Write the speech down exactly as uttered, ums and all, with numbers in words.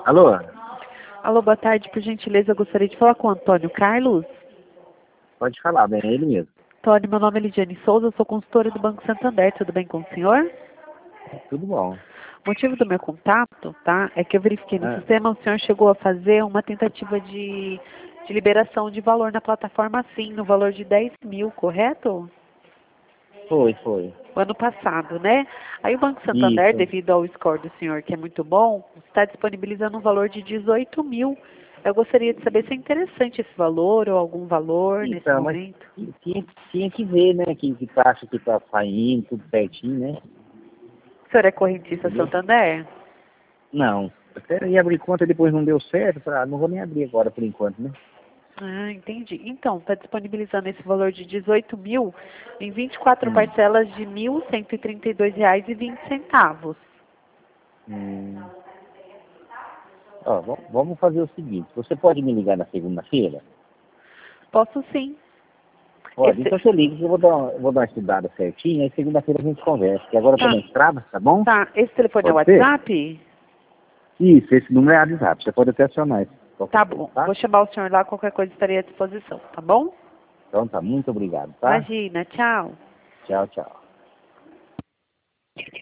Alô? Alô, boa tarde. Por gentileza, eu gostaria de falar com o Antônio Carlos. Pode falar, bem, é ele mesmo. Antônio, meu nome é Lidiane Souza, eu sou consultora do Banco Santander. Tudo bem com o senhor? Tudo bom. O motivo do meu contato, tá, é que eu verifiquei no Ah, sistema, o senhor chegou a fazer uma tentativa de, de liberação de valor na plataforma Sim, no valor de dez mil, correto? foi, foi. O ano passado, né? Aí o Banco Santander, Isso. devido ao score do senhor, que é muito bom, está disponibilizando um valor de dezoito mil. Eu gostaria de saber se é interessante esse valor ou algum valor nesse Então, mas momento. tinha, tinha que ver, né, que, que taxa que tá saindo, tudo certinho, né? O senhor é correntista Entendeu? Santander? Não. Eu até ia abrir conta, depois não deu certo. Falei, ah, não vou nem abrir agora por enquanto, né? Ah, entendi. Então, está disponibilizando esse valor de dezoito mil em vinte e quatro Hum. parcelas de mil cento e trinta e dois reais e vinte centavos. Hum. Ó, va- vamos fazer o seguinte, você pode me ligar na segunda-feira? Posso sim. Pode, Esse, então você liga que eu vou dar, eu vou dar uma estudada certinha, aí segunda-feira a gente conversa. Que agora eu tô tá, na estrada, tá bom? tá. Esse telefone é o Pode ser? WhatsApp? Isso, esse número é WhatsApp, você pode até acionar isso, qualquer Tá coisa, bom. tá? Vou chamar o senhor lá, qualquer coisa estarei à disposição, tá bom? Então tá, muito obrigado, tá? Imagina, tchau. Tchau, tchau.